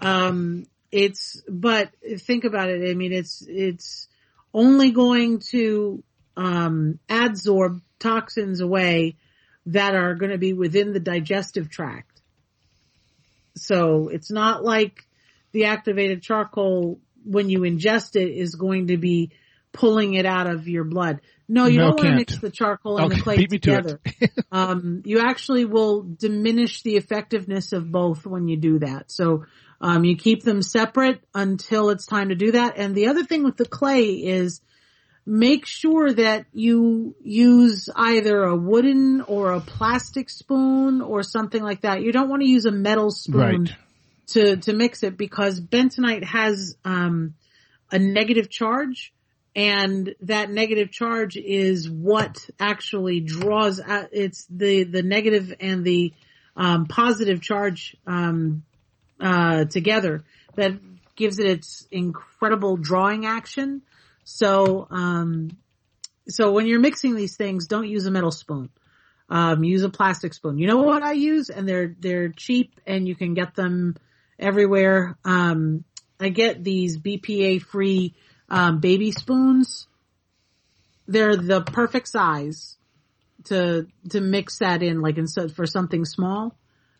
But think about it. I mean, it's only going to, adsorb toxins away that are going to be within the digestive tract. So it's not like the activated charcoal, when you ingest it, is going to be pulling it out of your blood. No, you don't want to mix the charcoal and the clay together. You actually will diminish the effectiveness of both when you do that. So, you keep them separate until it's time to do that. And the other thing with the clay is make sure that you use either a wooden or a plastic spoon or something like that. You don't want to use a metal spoon to mix it, because bentonite has, a negative charge. And that negative charge is what actually draws out, it's the negative and the, positive charge, together that gives it its incredible drawing action. So, so when you're mixing these things, don't use a metal spoon. Use a plastic spoon. You know what I use? And they're cheap and you can get them everywhere. I get these BPA free, baby spoons. They're the perfect size to mix that in, like instead for something small.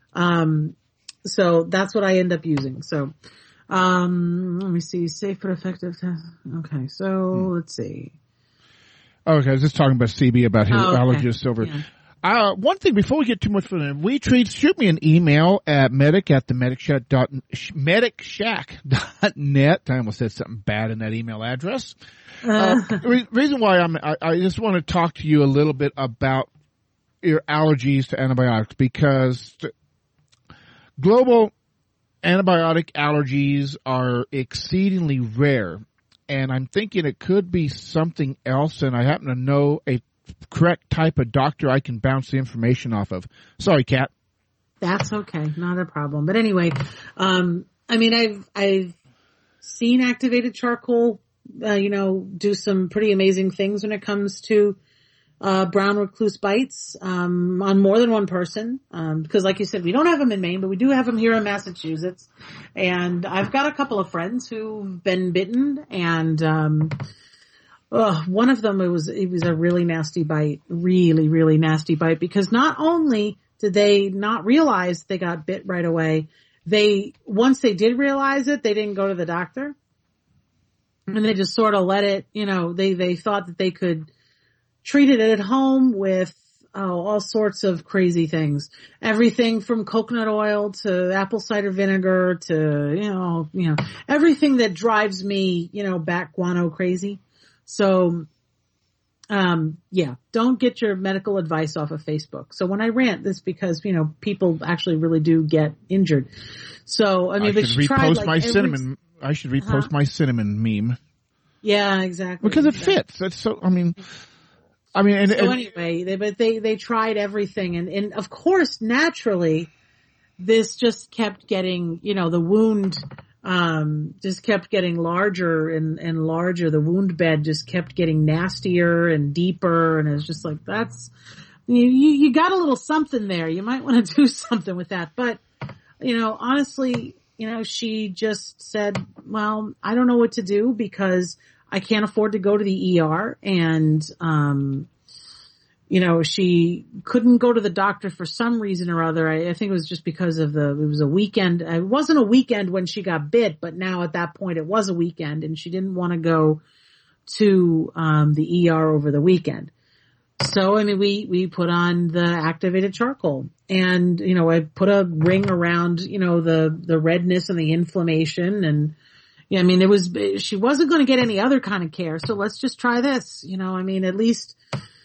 So that's what I end up using. So, let me see. Safe but effective. Okay. So let's see. Okay. I was just talking about CB about his allergist over. Yeah. One thing before we get too much further, shoot me an email at medicshack.net. I almost said something bad in that email address. Reason why I just want to talk to you a little bit about your allergies to antibiotics, because global antibiotic allergies are exceedingly rare, and I'm thinking it could be something else, and I happen to know a correct type of doctor I can bounce the information off of. Sorry, Kat. That's okay. Not a problem. But anyway, I mean, I've seen activated charcoal, do some pretty amazing things when it comes to, brown recluse bites, on more than one person. Because like you said, we don't have them in Maine, but we do have them here in Massachusetts. And I've got a couple of friends who've been bitten, and, one of them, it was a really nasty bite, really, really nasty bite, because not only did they not realize they got bit right away, once they did realize it, they didn't go to the doctor. And they just sort of let it, they thought that they could treat it at home with, all sorts of crazy things. Everything from coconut oil to apple cider vinegar to, everything that drives me, bat guano crazy. So, don't get your medical advice off of Facebook. So when I rant, this because, people actually really do get injured. So, I mean, I should repost my cinnamon. I should repost my cinnamon meme. Yeah, exactly. Because it fits. That's so, anyway, they tried everything, and of course, naturally, this just kept getting, the wound, just kept getting larger and larger. The wound bed just kept getting nastier and deeper, and it's just like, you got a little something there. You might want to do something with that. But, honestly, she just said, well, I don't know what to do because I can't afford to go to the ER, and, she couldn't go to the doctor for some reason or other. I think it was just because of it was a weekend. It wasn't a weekend when she got bit, but now at that point it was a weekend, and she didn't want to go to, the ER over the weekend. So, I mean, we put on the activated charcoal and, you know, I put a ring around, you know, the redness and the inflammation and, yeah, I mean, she wasn't going to get any other kind of care. So let's just try this, you know, I mean, at least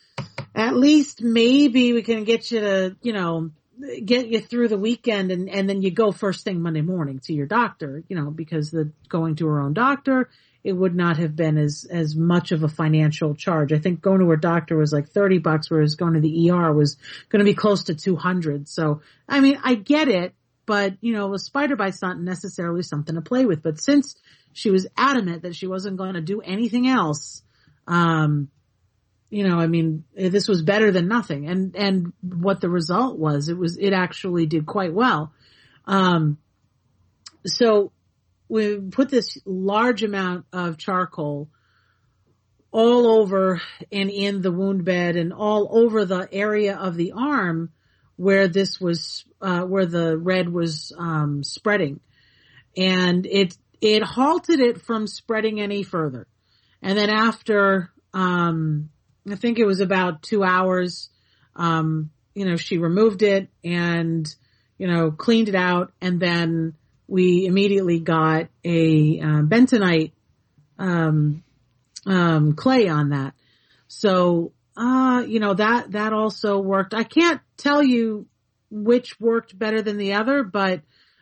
maybe we can get you to, you know, get you through the weekend and then you go first thing Monday morning to your doctor, you know, because going to her own doctor, it would not have been as much of a financial charge. I think going to her doctor was like $30, whereas going to the ER was going to be close to $200. So, I mean, I get it, but, you know, a spider bite's not necessarily something to play with. But since she was adamant that she wasn't going to do anything else, you know, I mean, this was better than nothing. And what the result was, it actually did quite well. So we put this large amount of charcoal all over and in the wound bed and all over the area of the arm where this was, where the red was, spreading. And it halted it from spreading any further. And then after, I think it was about 2 hours, you know, she removed it and, you know, cleaned it out. And then we immediately got a bentonite clay on that. So, you know, that also worked. I can't tell you which worked better than the other, but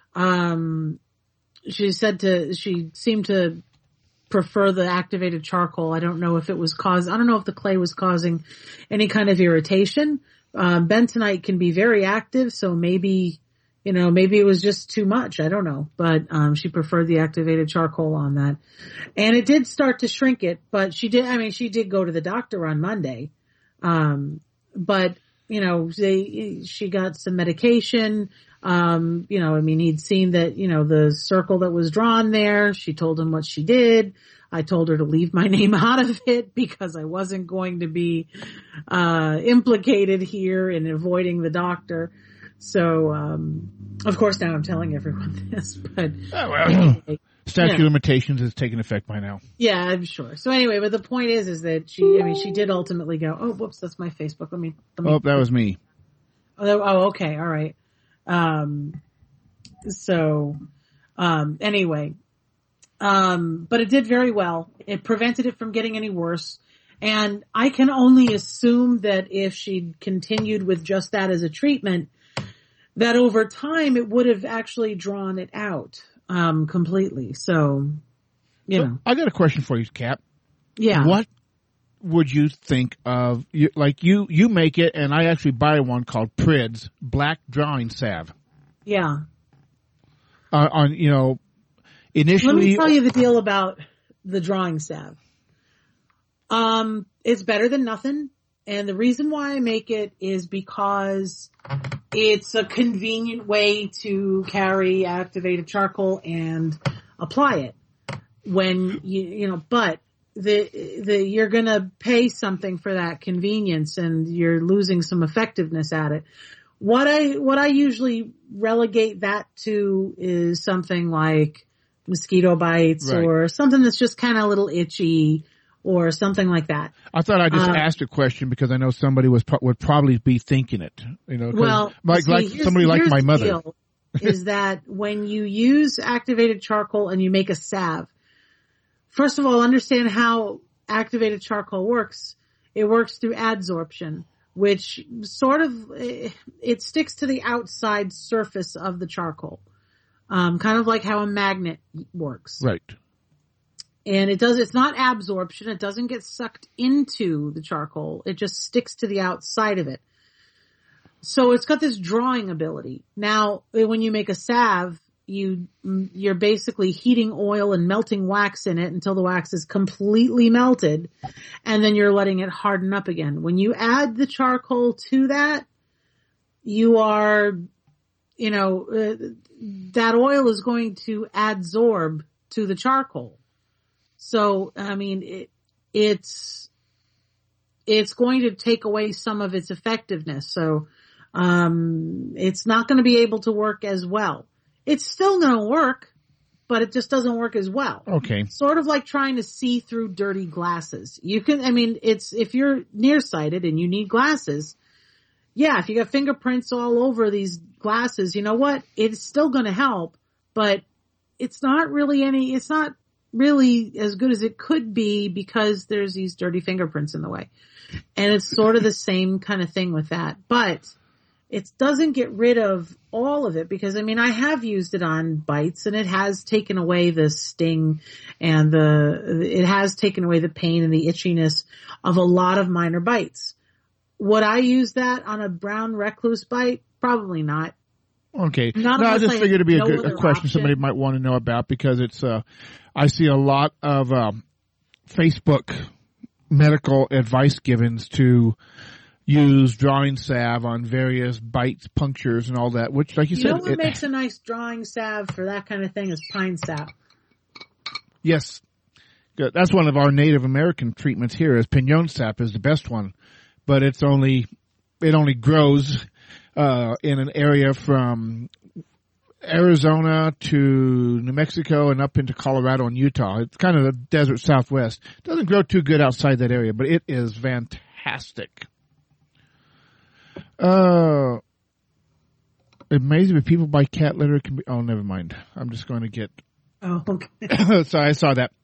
she seemed to prefer the activated charcoal. I don't know if it was I don't know if the clay was causing any kind of irritation. Bentonite can be very active, so maybe it was just too much. I don't know, but she preferred the activated charcoal on that. And it did start to shrink it, but she did go to the doctor on Monday. But, you know, she got some medication. You know, I mean, he'd seen that, you know, the circle that was drawn there. She told him what she did. I told her to leave my name out of it because I wasn't going to be, implicated here in avoiding the doctor. So, of course now I'm telling everyone this, but anyway, statute of limitations has taken effect by now. Yeah, I'm sure. So anyway, but the point is that she did ultimately go, oh, whoops, that's my Facebook. Let me. Oh, that was me. Oh, okay. All right. Anyway, but it did very well. It prevented it from getting any worse. And I can only assume that if she'd continued with just that as a treatment, that over time it would have actually drawn it out, completely. So, you know. I got a question for you, Cap. Yeah. What would you think of, you make it, and I actually buy one called Prid's Black Drawing Salve. Yeah. Initially. Let me tell you the deal about the drawing salve. It's better than nothing. And the reason why I make it is because it's a convenient way to carry activated charcoal and apply it when but you're going to pay something for that convenience and you're losing some effectiveness at it. What I usually relegate that to is something like mosquito bites, right, or something that's just kind of a little itchy or something like that. I thought I just asked a question because I know somebody would probably be thinking it, well, somebody like my mother. Deal is that when you use activated charcoal and you make a salve, first of all, understand how activated charcoal works. It works through adsorption, which sort of, it sticks to the outside surface of the charcoal. Kind of like how a magnet works. Right. And it's not absorption. It doesn't get sucked into the charcoal. It just sticks to the outside of it. So it's got this drawing ability. Now, when you make a salve, you're basically heating oil and melting wax in it until the wax is completely melted, and then you're letting it harden up again. When you add the charcoal to that, you are, that oil is going to adsorb to the charcoal. So, I mean, it's going to take away some of its effectiveness. So, it's not going to be able to work as well. It's still going to work. but it just doesn't work as well. Okay. Sort of like trying to see through dirty glasses. You can, I mean, if you're nearsighted and you need glasses, yeah, if you got fingerprints all over these glasses, you know what? It's still going to help, but it's not really as good as it could be because there's these dirty fingerprints in the way. And it's sort of the same kind of thing with that, but it doesn't get rid of all of it because, I mean, I have used it on bites and it has taken away the sting and it has taken away the pain and the itchiness of a lot of minor bites. Would I use that on a brown recluse bite? Probably not. Okay. No, I just figured it'd be a question somebody might want to know about because it's, I see a lot of, Facebook medical advice givens to use drawing salve on various bites, punctures, and all that, which, like you said. You know what makes a nice drawing salve for that kind of thing is pine sap. Yes. Good. That's one of our Native American treatments here is pinon sap is the best one, but it only grows in an area from Arizona to New Mexico and up into Colorado and Utah. It's kind of the desert Southwest. It doesn't grow too good outside that area, but it is fantastic. Amazing if people buy cat litter. Oh, never mind. I'm just going to get. Oh, okay. So I saw that.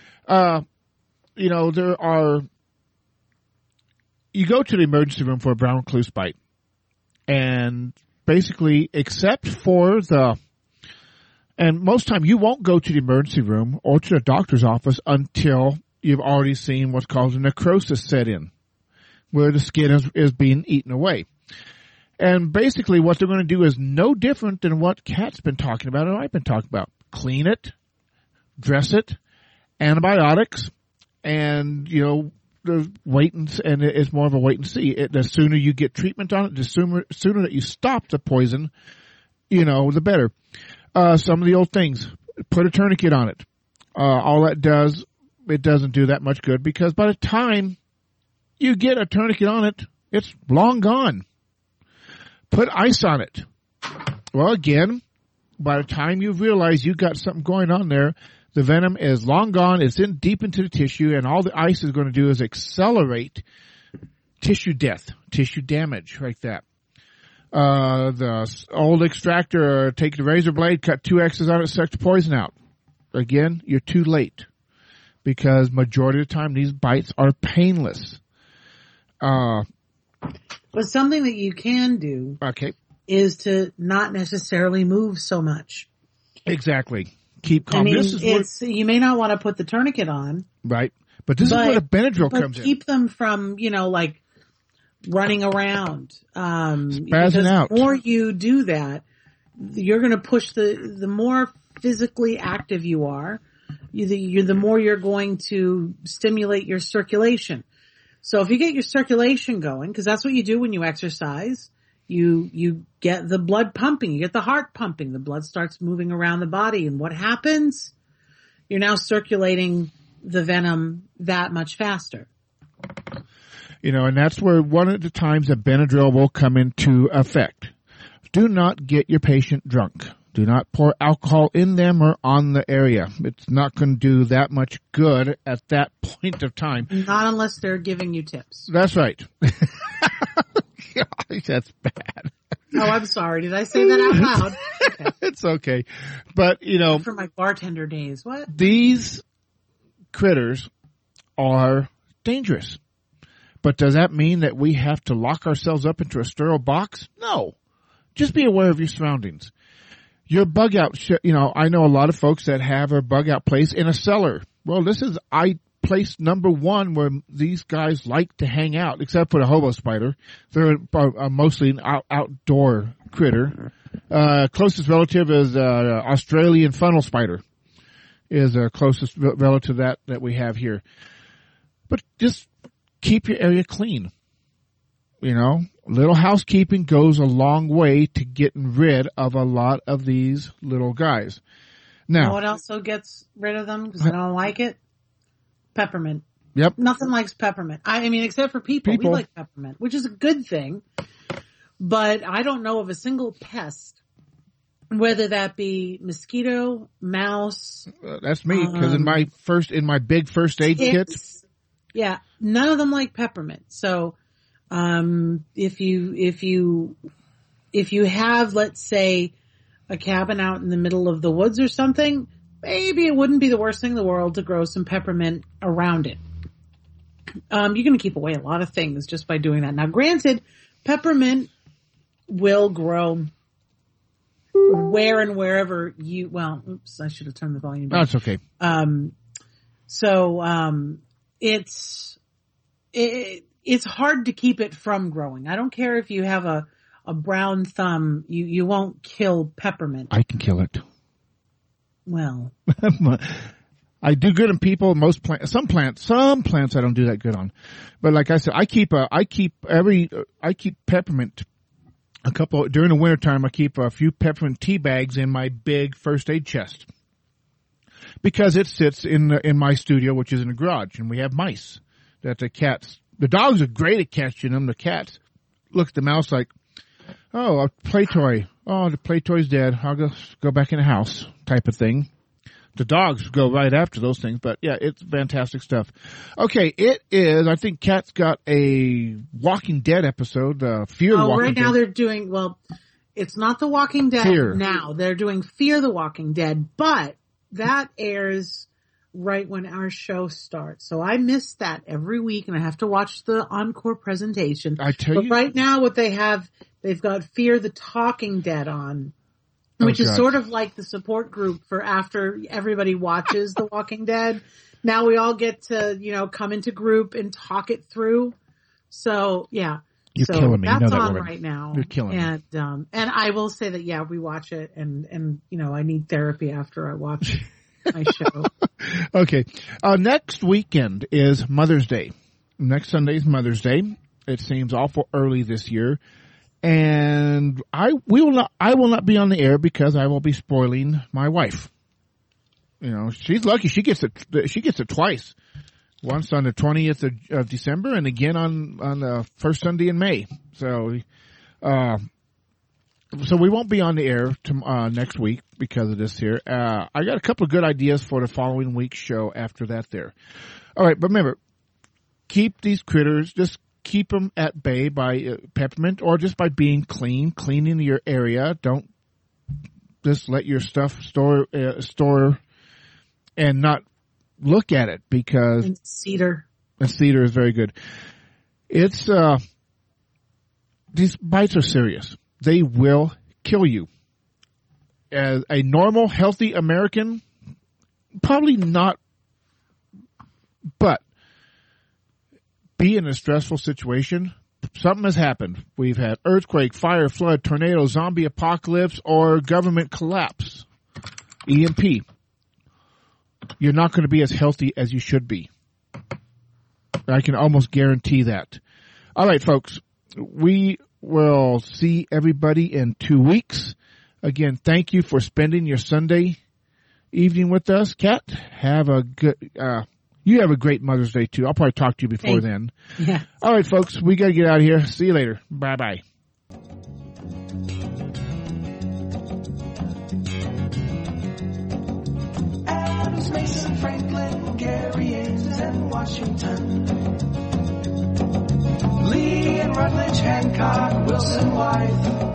You go to the emergency room for a brown recluse bite. And basically, except for and most time you won't go to the emergency room or to the doctor's office until you've already seen what's called a necrosis set in, where the skin is being eaten away. And basically what they're going to do is no different than what Kat's been talking about and I've been talking about. Clean it, dress it, antibiotics, and, wait and it's more of a wait and see. The sooner you get treatment on it, the sooner that you stop the poison, the better. Some of the old things, put a tourniquet on it. All that does, it doesn't do that much good because by the time you get a tourniquet on it, it's long gone. Put ice on it. Well, again, by the time you realize you got something going on there, the venom is long gone. It's in deep into the tissue, and all the ice is going to do is accelerate tissue death, tissue damage, like that. The old extractor, take the razor blade, cut 2 X's on it, suck the poison out. Again, you're too late because majority of the time these bites are painless. But something that you can do is to not necessarily move so much. Exactly. Keep calm. I mean, you may not want to put the tourniquet on. Right. But this is where the Benadryl comes in. Keep them from, like running around. Spazzing out. The more you do that, you're going to push the more physically active you are, the more you're going to stimulate your circulation. So if you get your circulation going, because that's what you do when you exercise, you get the blood pumping, you get the heart pumping, the blood starts moving around the body, and what happens? You're now circulating the venom that much faster. And that's where one of the times that Benadryl will come into effect. Do not get your patient drunk. Do not pour alcohol in them or on the area. It's not going to do that much good at that point of time. Not unless they're giving you tips. That's right. Gosh, that's bad. Oh, I'm sorry. Did I say that out loud? Okay. It's okay. But, for my bartender days, what? These critters are dangerous. But does that mean that we have to lock ourselves up into a sterile box? No. Just be aware of your surroundings. Your bug out, I know a lot of folks that have a bug out place in a cellar. Well, this is place number 1 where these guys like to hang out, except for the hobo spider. They're mostly an outdoor critter. Closest relative is Australian funnel spider is the closest relative that we have here. But just keep your area clean. Little housekeeping goes a long way to getting rid of a lot of these little guys. Now, you know what also gets rid of them because I don't like it? Peppermint. Yep. Nothing likes peppermint. I mean, except for people. We like peppermint, which is a good thing. But I don't know of a single pest Whether that be mosquito, mouse. That's me, because in my big first aid kit. Yeah, none of them like peppermint. So, if you have, let's say, a cabin out in the middle of the woods or something, maybe it wouldn't be the worst thing in the world to grow some peppermint around it. You're going to keep away a lot of things just by doing that. Now, granted, peppermint will grow where and wherever you, well, oops, I should have turned the volume down. That's okay. It's hard to keep it from growing. I don't care if you have a brown thumb, you won't kill peppermint. I can kill it. Well, I do good on people. Some plants I don't do that good on. But like I said, I keep peppermint during the wintertime. I keep a few peppermint tea bags in my big first aid chest because it sits in my studio, which is in the garage, and we have mice that the dogs are great at catching them. The cats look at the mouse like, oh, a play toy. Oh, the play toy's dead. I'll go back in the house type of thing. The dogs go right after those things, but yeah, it's fantastic stuff. Okay, it is, I think Kat's got a Walking Dead episode, Fear the Walking Dead. Right now they're doing, well, it's not The Walking Dead Fear. Now. They're doing Fear the Walking Dead, but that airs right when our show starts. So I miss that every week and I have to watch the encore presentation. But right now what they have, they've got Fear the Talking Dead on. Which is sort of like the support group for after everybody watches The Walking Dead. Now we all get to, come into group and talk it through. So, yeah. You're killing me. That's you know that on woman. right now. You're killing me. And I will say that, yeah, we watch it and I need therapy after I watch my show. Okay. Next weekend is Mother's Day. Next Sunday is Mother's Day. It seems awful early this year. And I will not be on the air because I will be spoiling my wife. She's lucky. She gets it twice. Once on the 20th of December and again on the first Sunday in May. So we won't be on the air next week because of this here. I got a couple of good ideas for the following week's show after that there. All right. But remember, keep these critters, just keep them at bay by peppermint or just by being cleaning your area. Don't just let your stuff store and not look at it because and cedar is very good. It's, these bites are serious. They will kill you. As a normal, healthy American, probably not, but be in a stressful situation, something has happened. We've had earthquake, fire, flood, tornado, zombie apocalypse, or government collapse. EMP. You're not going to be as healthy as you should be. I can almost guarantee that. All right, folks. We will see everybody in 2 weeks. Again, thank you for spending your Sunday evening with us. Kat, have a good, you have a great Mother's Day, too. I'll probably talk to you before then. Yeah. All right, folks. We got to get out of here. See you later. Bye-bye. Adams, Mason, Franklin, Gary, Ames, and Washington. Lee and Rutledge, Hancock, Wilson, Wythe.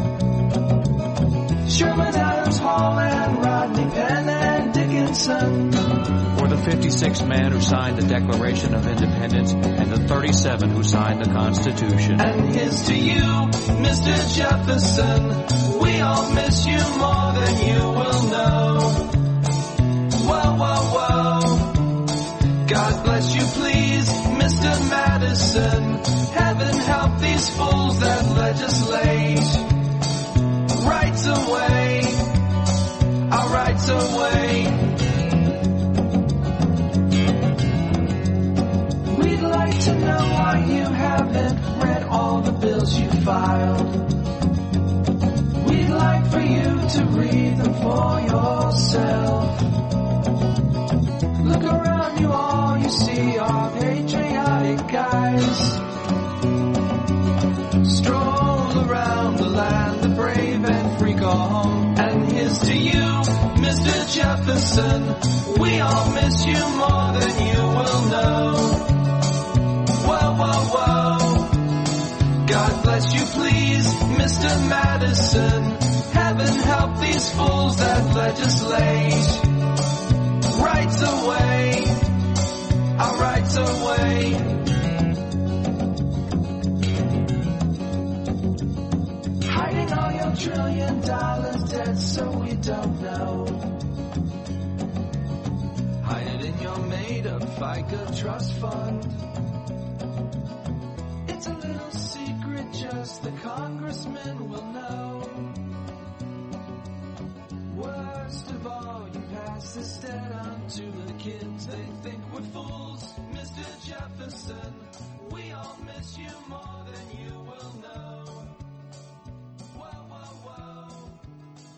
Sherman, Adams, Hall, and Rodney, Penn, and Dickinson. For the 56 men who signed the Declaration of Independence and the 37 who signed the Constitution. And here's to you, Mr. Jefferson. We all miss you more than you will know. Whoa, whoa, whoa. God bless you, please, Mr. Madison. Heaven help these fools that legislate. Rights away, our rights away. We'd like to know why you haven't read all the bills you filed. We'd like for you to read them for yourself. Look around you, all you see are patriotic guys. Stroll around the land, the brave and free go home. Jefferson, we all miss you more than you will know. Whoa, whoa, whoa. God bless you, please, Mr. Madison. Heaven help these fools that legislate. Rights away, our rights away. Hiding all your $1 trillion debt so we don't know. Hide it in your made-up FICA trust fund. It's a little secret, just the congressman will know. Worst of all, you pass this debt on to the kids. They think we're fools, Mr. Jefferson.